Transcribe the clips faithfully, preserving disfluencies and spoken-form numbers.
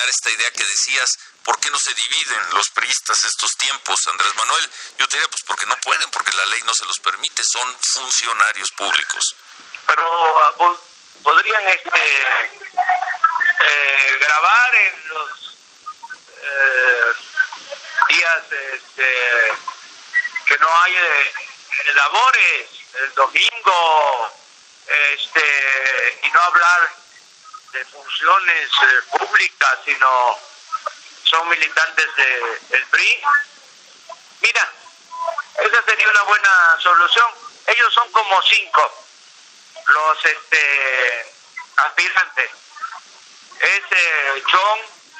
terminar esta idea que decías, ¿por qué no se dividen los priistas estos tiempos, Andrés Manuel? Yo te diría, pues porque no pueden, porque la ley no se los permite, son funcionarios públicos. Pero uh, podrían este, eh, grabar en los eh, días este, que no hay eh, labores, el domingo, este, y no hablar de funciones eh, públicas, sino son militantes de, del P R I. Mira, esa sería una buena solución. Ellos son como cinco los este aspirantes. Es eh, Chong,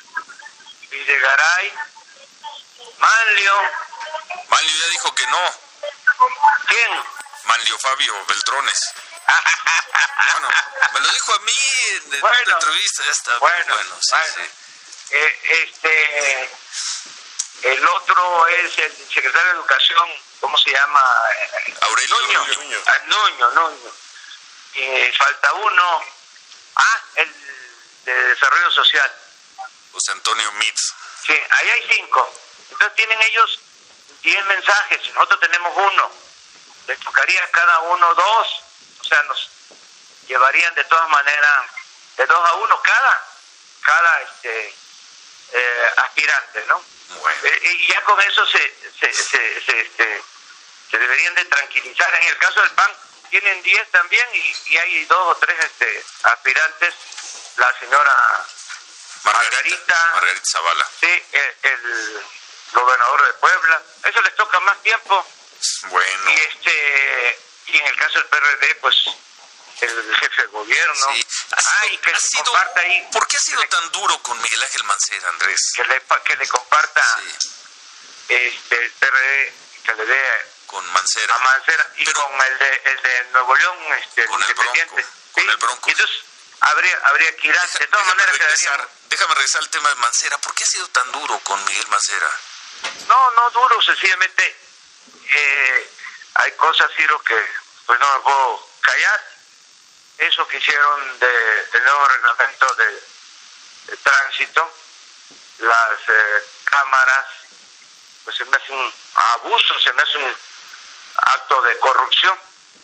Videgaray, Manlio. Manlio ya dijo que no. ¿Quién? Manlio Fabio Beltrones. Bueno, me lo dijo a mí en, en bueno, una entrevista. Está bueno, bueno, sí, bueno. sí. Eh, este, el otro es el secretario de Educación, ¿cómo se llama? Aurelio Nuño. Nuño. Ah, Nuño, Nuño. Y falta uno. Ah, el de Desarrollo Social. José Antonio Mitz. Sí, ahí hay cinco. Entonces tienen ellos diez mensajes, nosotros tenemos uno. Les tocaría a cada uno dos. O sea, nos llevarían de todas maneras de dos a uno cada, cada este eh, aspirante, ¿no? Bueno. Eh, y ya con eso se se, se, se, este, se deberían de tranquilizar. En el caso del P A N tienen diez también y, y hay dos o tres este aspirantes. La señora Margarita, Margarita, Margarita Zavala. sí, el, el gobernador de Puebla. Eso les toca más tiempo. Bueno. Y este y en el caso del P R D, pues el jefe de gobierno. Sí. Ha sido, Ay, que ha le sido, comparta ahí. ¿Por qué ha sido tan duro con Miguel Ángel Mancera, Andrés? Que le, que le comparta Sí. este el P R D, que le dé Con Mancera. a Mancera y Pero, con el de el de Nuevo León, este con el independiente. Bronco, con ¿sí? el Bronco. Y entonces habría habría que ir a, Deja, de todas déjame maneras regresar, quedaríamos. déjame regresar al tema de Mancera. ¿Por qué ha sido tan duro con Miguel Mancera? No, no duro, sencillamente eh, hay cosas, Ciro, que pues no me puedo callar. Eso que hicieron de, del nuevo reglamento de, de tránsito, las eh, cámaras, pues se me hace un abuso, se me hace un acto de corrupción,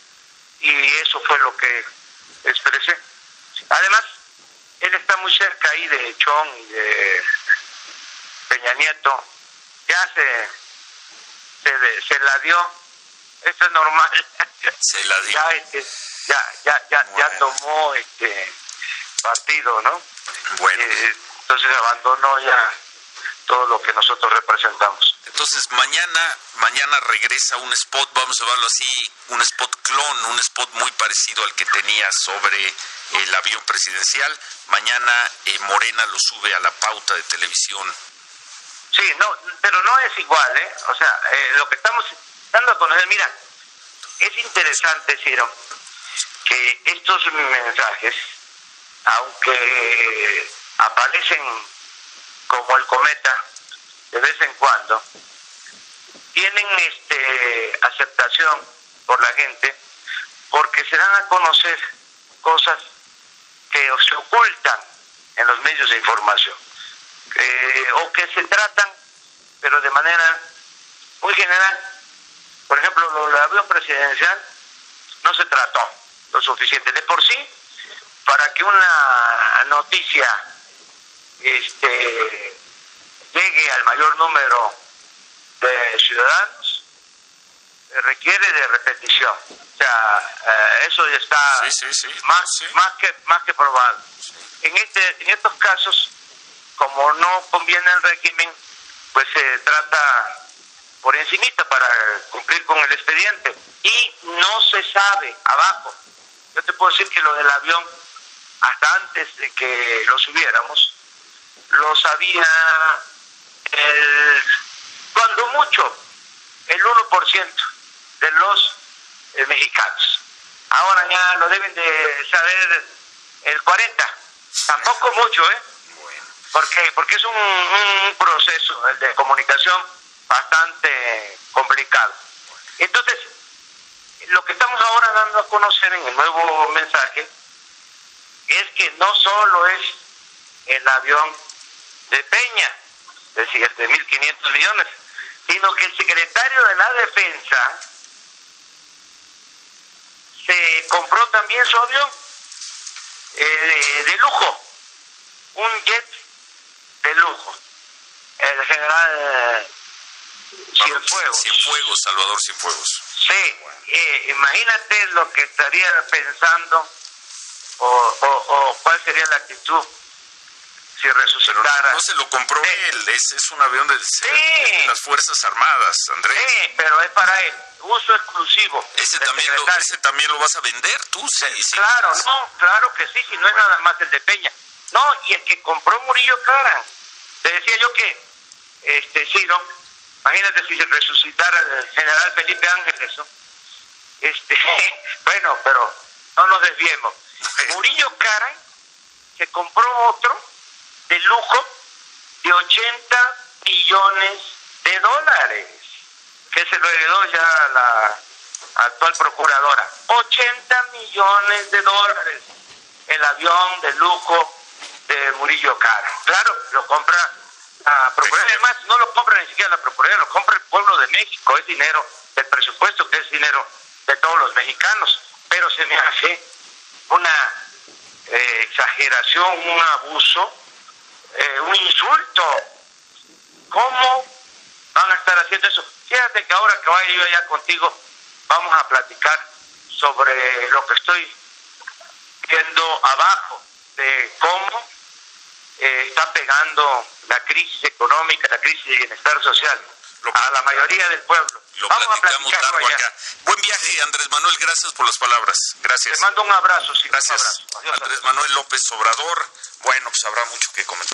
y eso fue lo que expresé. Además, él está muy cerca ahí de Chong y de Peña Nieto, ya se, se, se la dio, esto es normal. Se la dio. Ya, este, ya, ya, ya, Bueno. ya tomó este partido, ¿no? Bueno. Eh, entonces abandonó ya todo lo que nosotros representamos. Entonces, mañana, mañana regresa un spot, vamos a verlo así, un spot clon, un spot muy parecido al que tenía sobre el avión presidencial. Mañana eh, Morena lo sube a la pauta de televisión. Sí, no, pero no es igual, ¿eh? O sea, eh, lo que estamos dando a conocer, mira, es interesante, Ciro, que estos mensajes, aunque aparecen como el cometa de vez en cuando, tienen este aceptación por la gente porque se dan a conocer cosas que se ocultan en los medios de información, eh, o que se tratan pero de manera muy general. Por ejemplo, lo del avión presidencial no se trató lo suficiente. De por sí, para que una noticia este llegue al mayor número de ciudadanos, eh, requiere de repetición. O sea, eh, eso ya está Sí, sí, sí, más sí. más que más que probado. En este en estos casos, como no conviene el régimen, pues se trata por encimita para cumplir con el expediente, y no se sabe abajo. Yo te puedo decir que lo del avión, hasta antes de que lo subiéramos, lo sabía el, cuando mucho, el uno por ciento de los eh, mexicanos. Ahora ya lo deben de saber el cuarenta por ciento. Tampoco mucho, ¿eh? Bueno. ¿Por qué? Porque es un, un proceso de comunicación bastante complicado. Entonces, lo que estamos ahora dando a conocer en el nuevo mensaje es que no solo es el avión de Peña, decía, de mil quinientos millones, sino que el secretario de la Defensa se compró también su avión eh, de, de lujo, un jet de lujo, el general Cienfuegos. Cienfuegos, Salvador Cienfuegos. Sí, eh, imagínate lo que estaría pensando o, o, o cuál sería la actitud si resucitara. Pero no se lo compró sí. él, es, es un avión de, sí. de las Fuerzas Armadas, Andrés. Sí, pero es para él, uso exclusivo. Ese también, lo, ese también lo vas a vender tú, sí, sí. Claro, no, claro que sí, si no es nada más el de Peña. No, y el que compró Murillo Karam. Te decía yo que, este, sí, ¿no? Imagínate si se resucitara el general Felipe Ángeles, ¿no? Este, bueno, pero no nos desviemos. Murillo Karam se compró otro de lujo de ochenta millones de dólares, que se lo heredó ya la actual procuradora. ochenta millones de dólares el avión de lujo de Murillo Karam. Claro, lo compra la Procuraduría. Además, no lo compra ni siquiera la Procuraduría, lo compra el pueblo de México. Es dinero del presupuesto, que es dinero de todos los mexicanos. Pero se me hace una eh, exageración, un abuso, eh, un insulto. ¿Cómo van a estar haciendo eso? Fíjate que ahora que vaya yo allá contigo, vamos a platicar sobre lo que estoy viendo abajo, de cómo eh, está pegando la crisis económica, la crisis de bienestar social a la mayoría del pueblo. Lo vamos a platicamos platicarlo largo allá. acá. Buen viaje, Andrés Manuel, gracias por las palabras. Gracias. Te mando un abrazo. Sí, gracias. Un abrazo. Adiós, Andrés Manuel López Obrador. Bueno, pues habrá mucho que comentar.